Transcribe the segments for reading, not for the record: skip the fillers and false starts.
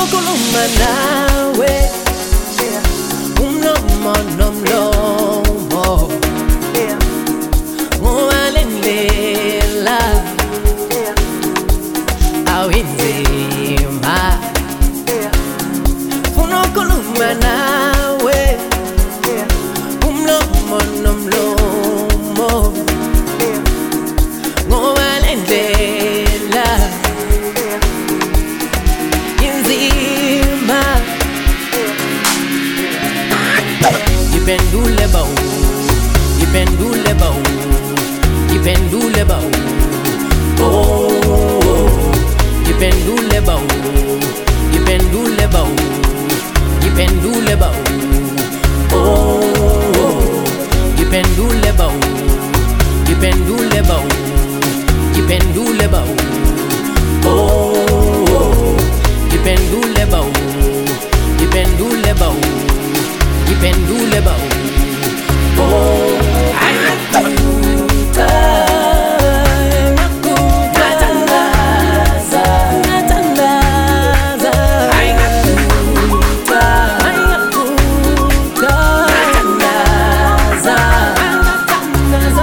Unokuluma nawe Unomo nomlomo Uwalenlela Awinzima Unokuluma nawe Unomo nomlomo Uwalenlela Pendule bau, pendule bau, pendule bau, oh, pendule bau, pendule bau, pendule bau, oh, pendule bau, pendule bau, pendule bau, oh, pendule bau, pendule bau. Pendule bau, oh, nakuta, nakuta, natangaza, natangaza, nakuta, nakuta, natangaza, natangaza,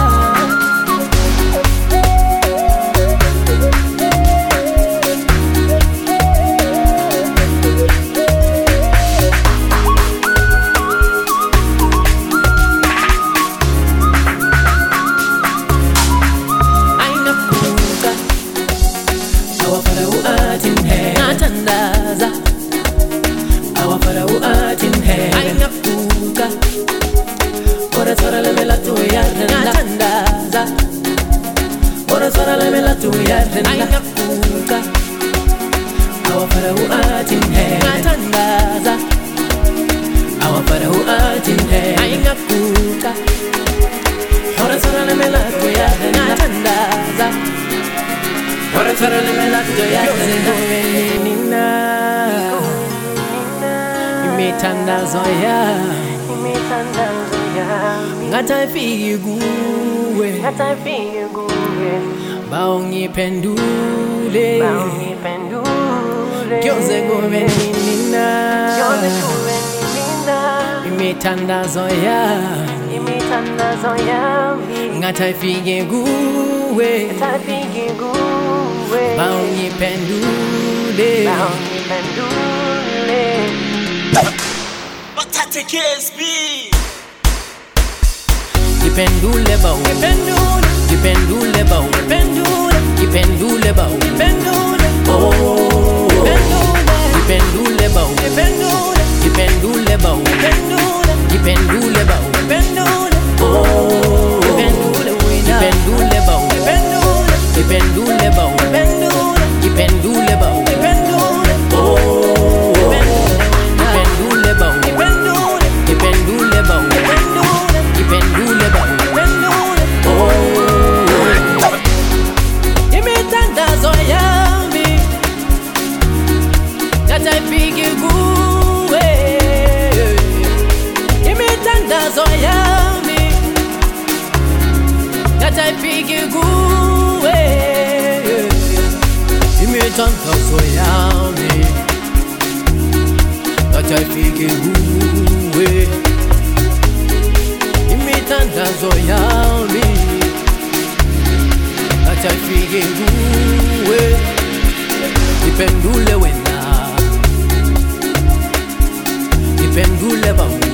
natangaza awafara uatin he nakuta ora sora le melatu ya natangaza ora sora le melatu ya nakuta awafara uatin he natangaza awafara uatin he nakuta ora sora le melatu ya natangaza ora sora le melatu ya nina imetandazo ya ngatafiki kuwe baongi pendule kyoze kuwe nina imetandazo ya ngatafiki kuwe baongi pendule Batate KSB Pendule bau, pendule, pendule bau, pendule, pendule bau, pendule, oh, pendule, pendule bau, pendule, pendule bau, pendule, pendule bau, pendule, oh, pendule, pendule bau, pendule, pendule bau, pendule, pendule bau, pendule, oh, pendule bau, pendule, pendule bau, pendule, pendule bau. Imetandazo yami ngatafiki kuwe imetandazo yami ngatafiki kuwe imetandazo yami ngatafiki kuwe imetandazo yami ngatafiki kuwe ipendule wena ipendule bau